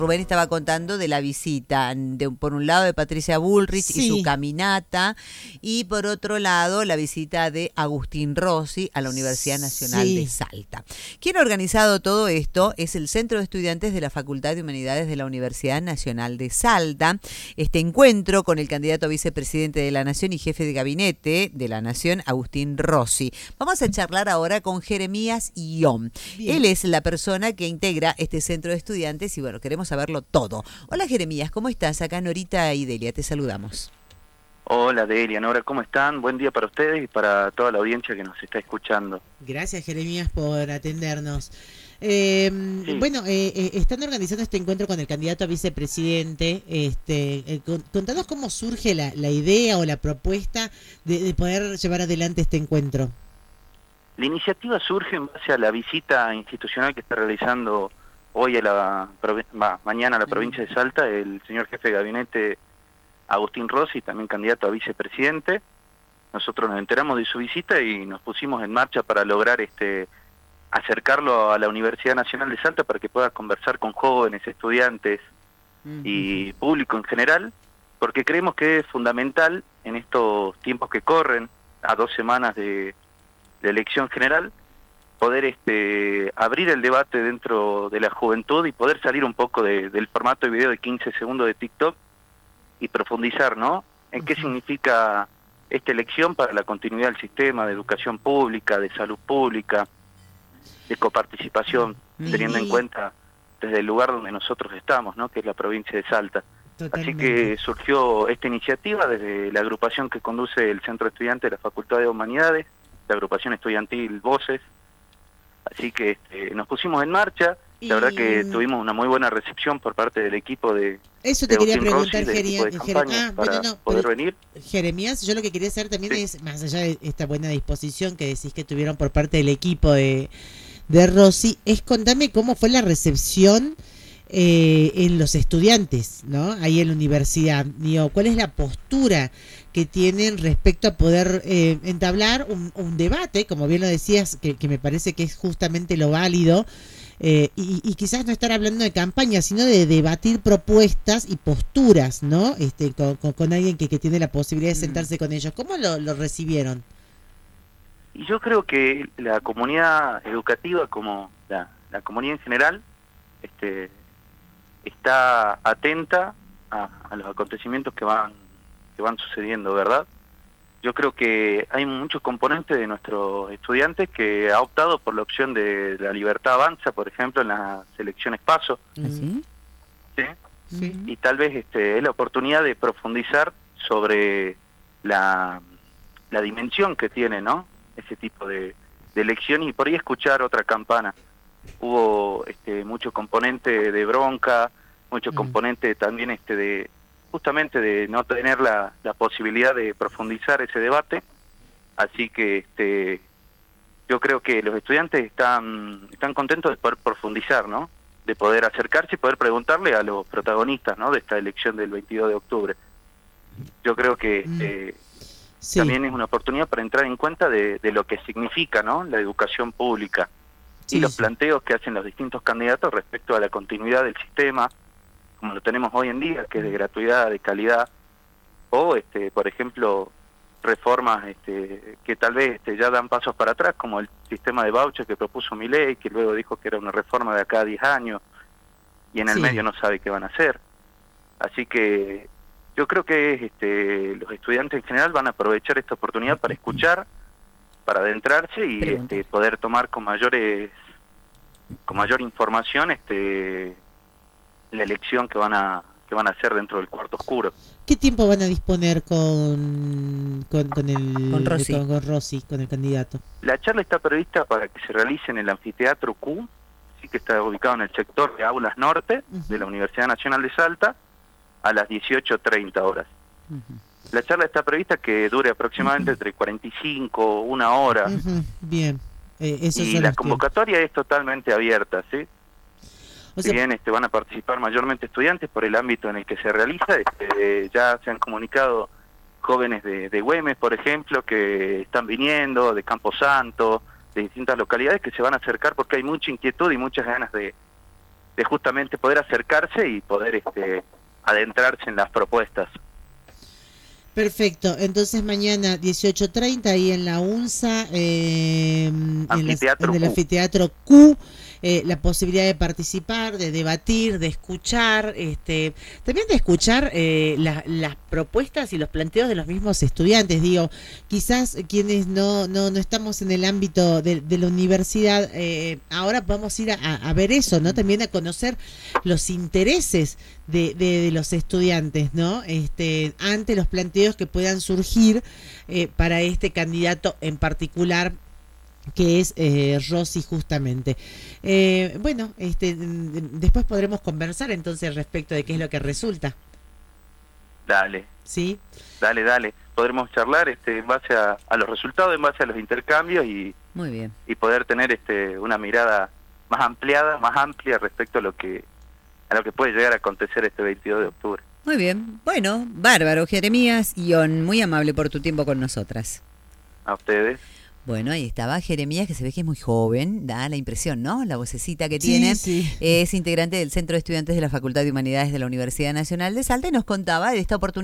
Rubén estaba contando de la visita, por un lado de Patricia Bullrich y su caminata, y por otro lado la visita de Agustín Rossi a la Universidad Nacional de Salta. Quien ha organizado todo esto es el Centro de Estudiantes de la Facultad de Humanidades de la Universidad Nacional de Salta. Este encuentro con el candidato a vicepresidente de la Nación y jefe de gabinete de la Nación, Agustín Rossi. Vamos a charlar ahora con Jeremías Ión. Él es la persona que integra este Centro de Estudiantes y bueno, queremos saberlo todo. Hola Jeremías, ¿cómo estás? Acá Norita y Delia, te saludamos. Hola Delia, Nora, ¿cómo están? Buen día para ustedes y para toda la audiencia que nos está escuchando. Gracias Jeremías por atendernos. Bueno, están organizando este encuentro con el candidato a vicepresidente. Contanos cómo surge la idea o la propuesta de poder llevar adelante este encuentro. La iniciativa surge en base a la visita institucional que está realizando hoy mañana a la provincia de Salta el señor jefe de gabinete Agustín Rossi, también candidato a vicepresidente. Nosotros nos enteramos de su visita y nos pusimos en marcha para lograr acercarlo a la Universidad Nacional de Salta para que pueda conversar con jóvenes, estudiantes y público en general, porque creemos que es fundamental en estos tiempos que corren, a 2 semanas de elección general, poder abrir el debate dentro de la juventud y poder salir un poco del formato de video de 15 segundos de TikTok y profundizar, ¿no?, en qué significa esta elección para la continuidad del sistema de educación pública, de salud pública, de coparticipación, teniendo en cuenta desde el lugar donde nosotros estamos, ¿no?, que es la provincia de Salta. Totalmente. Así que surgió esta iniciativa desde la agrupación que conduce el Centro de Estudiantes de la Facultad de Humanidades, la agrupación estudiantil Voces. Así que nos pusimos en marcha. La verdad que tuvimos una muy buena recepción por parte del equipo de eso te quería preguntar, poder venir. Jeremías, yo lo que quería saber también es, más allá de esta buena disposición que decís que tuvieron por parte del equipo de Rossi, es contame cómo fue la recepción en los estudiantes, ¿no?, ahí en la universidad. Digo, ¿cuál es la postura que tienen respecto a poder entablar un debate, como bien lo decías, que me parece que es justamente lo válido, y quizás no estar hablando de campaña, sino de debatir propuestas y posturas, ¿no?, con alguien que tiene la posibilidad de sentarse con ellos? ¿Cómo lo recibieron? Y yo creo que la comunidad educativa, como la comunidad en general, está atenta a los acontecimientos que van sucediendo, ¿verdad? Yo creo que hay muchos componentes de nuestros estudiantes que ha optado por la opción de la libertad avanza, por ejemplo, en las elecciones PASO. ¿Sí? ¿Sí? Sí. Y tal vez es la oportunidad de profundizar sobre la dimensión que tiene, ¿no?, ese tipo de elecciones, y por ahí escuchar otra campana. Hubo mucho componente de bronca, mucho componente también justamente de no tener la posibilidad de profundizar ese debate. Así que yo creo que los estudiantes están contentos de poder profundizar, ¿no?, de poder acercarse y poder preguntarle a los protagonistas, ¿no?, de esta elección del 22 de octubre. Yo creo que también es una oportunidad para entrar en cuenta de lo que significa, ¿no?, la educación pública y los planteos que hacen los distintos candidatos respecto a la continuidad del sistema como lo tenemos hoy en día, que es de gratuidad, de calidad, o por ejemplo reformas que tal vez ya dan pasos para atrás, como el sistema de voucher que propuso Milei, que luego dijo que era una reforma de acá a 10 años y en el medio no sabe qué van a hacer. Así que yo creo que los estudiantes en general van a aprovechar esta oportunidad para escuchar, para adentrarse y poder tomar con mayor información la elección que van a hacer dentro del cuarto oscuro. ¿Qué tiempo van a disponer con Rossi, con el candidato? La charla está prevista para que se realice en el Anfiteatro Q, sí, que está ubicado en el sector de Aulas Norte de la Universidad Nacional de Salta, a las 18:30 horas. La charla está prevista que dure aproximadamente entre 45, 1 hora. Bien. Y la convocatoria es totalmente abierta, ¿sí? Si bien van a participar mayormente estudiantes por el ámbito en el que se realiza, ya se han comunicado jóvenes de Güemes, por ejemplo, que están viniendo, de Camposanto, de distintas localidades, que se van a acercar porque hay mucha inquietud y muchas ganas de justamente poder acercarse y poder adentrarse en las propuestas. Perfecto, entonces mañana 18:30 ahí en la UNSA, en el anfiteatro Q, la posibilidad de participar, de debatir, de escuchar, también de escuchar las propuestas y los planteos de los mismos estudiantes. Digo, quizás quienes no estamos en el ámbito de la universidad, ahora vamos a ir a ver eso, ¿no? También a conocer los intereses de los estudiantes, ¿no? Ante los planteos que puedan surgir para este candidato en particular, que es Rossi justamente. Bueno, después podremos conversar entonces respecto de qué es lo que resulta. Dale. ¿Sí? Dale. Podremos charlar en base a los resultados, en base a los intercambios y muy bien, y poder tener una mirada más amplia respecto a lo que puede llegar a acontecer este 22 de octubre. Muy bien. Bueno, bárbaro, Jeremías Ion, muy amable por tu tiempo con nosotras. A ustedes. Bueno, ahí estaba Jeremías, que se ve que es muy joven, da la impresión, ¿no? La vocecita que tiene. Sí. Es integrante del Centro de Estudiantes de la Facultad de Humanidades de la Universidad Nacional de Salta y nos contaba de esta oportunidad